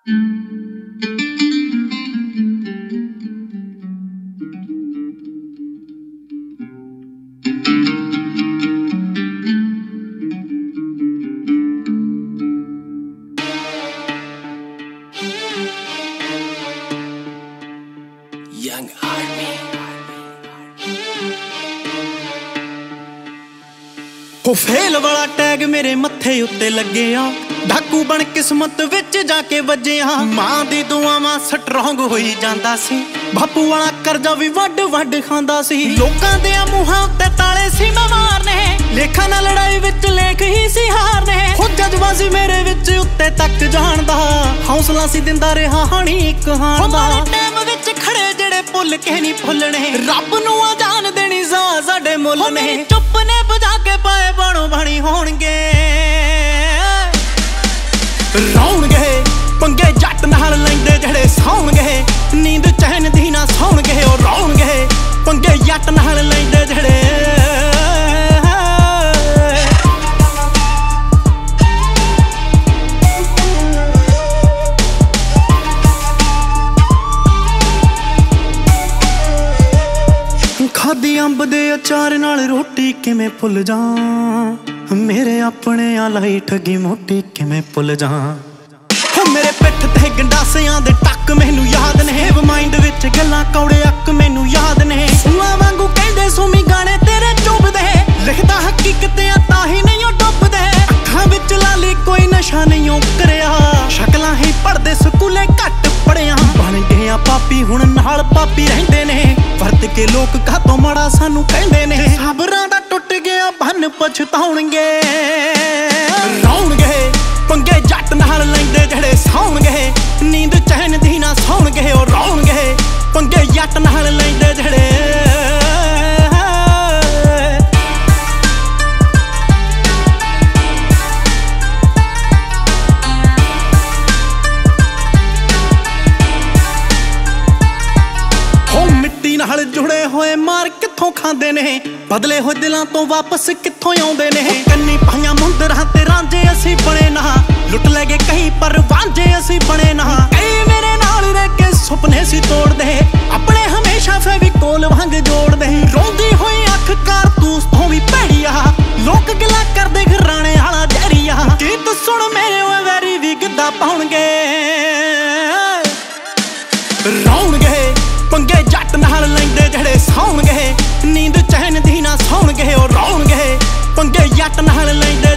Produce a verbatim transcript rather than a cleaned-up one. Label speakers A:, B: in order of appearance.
A: Young Army
B: ਹੋ fail ਵਾਲਾ tag ਮੇਰੇ ਮੱਥੇ ਉੱਤੇ ਲੱਗਿਆ, ਡਾਕੂ ਬਣ ਕਿਸਮਤ ਵਿੱਚ ਜਾ ਕੇ ਵੱਜਿਆ। ਮਾਂ ਦੀ ਦੁਆਵਾਂ ਸਟਰੋਂਗ ਹੋਈ ਜਾਂਦਾ ਸੀ, ਬਾਪੂ ਵਾਲਾ ਕਰਜ਼ਾ ਵੀ ਵੱਡ ਵੱਡ ਖਾਂਦਾ ਸੀ। ਲੋਕਾਂ ਦੇ ਮੂੰਹਾਂ ਉੱਤੇ ਤਾਲੇ ਸੀ ਮੈਂ ਮਾਰਨੇ, ਲੇਖਾਂ ਨਾਲ ਲੜਾਈ ਵਿੱਚ ਲੇਖ ਹੀ ਸੀ ਹਾਰਨੇ। ਹੋ ਜਜ਼ਬਾ ਸੀ ਮੇਰੇ ਵਿੱਚ ਉੱਤੇ ਤੱਕ ਜਾਣ ਦਾ, ਹੌਸਲਾ ਸੀ ਦਿੰਦਾ ਰਿਹਾ ਹਾਣੀ ਇੱਕ ਹਾਣ ਦਾ। ਟਾਈਮ ਵਿੱਚ ਖੜੇ ਜਿਹੜੇ ਭੁੱਲ ਕੇ ਨਹੀਂ ਭੁੱਲਣੇ, ਰੱਬ ਨੂੰ ਆ ਜਾਣ ਦੇਣੀ ਸਾ ਸਾਡੇ ਮੁੱਲ ਨੇ। ਚੁੱਪ ਨੇ ਬਜਾ ਕੇ ਪਾਏ ਬਣੋ ਬਣੀ ਹੋਣਗੇ, ਰੌਣਗੇ ਪੰਗੇ ਜੱਟ ਨਾਲ ਲੈਂਦੇ ਜਿਹੜੇ ਸੌਣਗੇ, ਨੀਂਦ ਚੈਨ ਦੀ ਨਾ ਸੌਣਗੇ। ਉਹ ਰੌਣਗੇ ਪੰਗੇ ਜੱਟ ਨਾਲ ਲੈਂਦੇ ਜਿਹੜੇ ਖਾਦੀ ਅੰਬ ਦੇ ਅਚਾਰ ਨਾਲ ਰੋਟੀ ਕਿਵੇਂ ਭੁੱਲ ਜਾ, ਮੇਰੇ ਆਪਣੇ ਆ ਲਾਈ ਠੱਗੀ ਮੋਟੀ ਕਿਵੇਂ ਭੁੱਲ ਜਾ। ਹੋ ਮੇਰੇ ਪਿੱਠ ਤੇ ਗੰਡਾਸਿਆਂ ਦੇ ਟੱਕ ਮੈਨੂੰ ਯਾਦ ਨੇ, ਮਾਈਂਡ ਵਿੱਚ ਗੱਲਾਂ ਕੌੜੇ ਅੱਕ ਮੈਨੂੰ ਯਾਦ ਨੇ। ਸੂਆਂ ਵਾਂਗੂ ਕਹਿੰਦੇ ਸੁਮੀ ਗਾਣੇ ਤੇਰੇ ਚੁੱਭਦੇ, ਲਿਖਦਾ ਹਕੀਕਤਾਂ ਤਾਂ ਹੀ ਨਹੀਂ ਉਹ ਡੁੱਬਦੇ। ਅੱਖਾਂ ਵਿੱਚ ਲਾਲੀ ਕੋਈ ਨਸ਼ਾ ਨਹੀਂ ਉਹ ਕਰਿਆ, ਸ਼ਕਲਾਂ ਹੀ ਪੜਦੇ ਸਕੂਲੇ ਘੱਟ ਪੜਿਆ। ਬਣ ਗਏ ਆ ਪਾਪੀ ਹੁਣ ਨਾਲ ਪਾਪੀ ਰਹਿੰਦੇ ਨੇ, ਵਰਤ ਕੇ ਲੋਕ ਕਾਹਤੋਂ ਮਾੜਾ ਸਾਨੂੰ ਕਹਿੰਦੇ ਨੇ। ਸਬਰਾਂ ਦਾ ਟੁੱਟ ਗਿਆ ਬੰਨ ਪਛਤਾਉਣਗੇ, ਰੌਣਗੇ ਪੰਗੇ ਜੱਟ ਨਾਲ ਲੈਂਦੇ ਜਿਹੜੇ ਸੌਣਗੇ, ਨੀਂਦ ਚੈਨ ਦੀ ਨਾ ਸੌਣਗੇ। ਉਹ ਰੌਣਗੇ ਪੰਗੇ ਜੱਟ ਨਾਲ ਲੈਂਦੇ ਜਿਹੜੇ ਨਾਲ ਜੁੜੇ ਹੋਏ ਮਾਰ ਕਿੱਥੋਂ ਖਾਂਦੇ ਨੇ, ਬਦਲੇ ਹੋਏ ਦਿਲਾਂ ਤੋਂ ਵਾਪਸ ਕਿੱਥੋਂ ਆਉਂਦੇ ਨੇ। ਕੰਨੀ ਪਾਈਆਂ ਮੁੰਦਰਾਂ ਤੇ ਰਾਂਝੇ ਅਸੀਂ ਬਣੇ ਨਾ, ਲੁੱਟ ਲੈ ਗਏ ਕਈ ਪਰ ਵਾਂਝੇ ਅਸੀਂ ਬਣੇ ਨਾ। ਕਈ ਮੇਰੇ ਨਾਲ ਰਹਿ ਕੇ ਸੁਪਨੇ ਸੀ ਤੋੜਦੇ, ਆਪਣੇ ਹਮੇਸ਼ਾ ਫੈਵੀਕੋਲ ਵਾਂਗ ਜੋੜਦੇ। ਰੋਂਦੀ ਹੋਈ ਅੱਖ ਕਾਰਤੂਸ ਤੋਂ ਵੀ ਭੈੜੀ ਆ, ਲੋਕ ਗਿਲਾ ਕਰਦੇ ਘਰਾਣੇ ਵਾਲਾ ਜ਼ਹਿਰੀ ਆ। ਗੀਤ ਸੁਣ ਮੇਰੇ ਓਏ ਵੈਰੀ ਵੀ ਗਿੱਧਾ ਪਾਉਣਗੇ, ਰੌਣਗੇ ਪੰਗੇ ਜੱਟ ਨਾਲ ਲੈਂਦੇ ਜਿਹੜੇ ਸੌਣਗੇ, ਨੀਂਦ ਚੈਨ ਦੀ ਨਾ ਸੌਣਗੇ। ਉਹ ਰੌਣਗੇ ਪੰਗੇ ਜੱਟ ਨਾਲ ਲੈਂਦੇ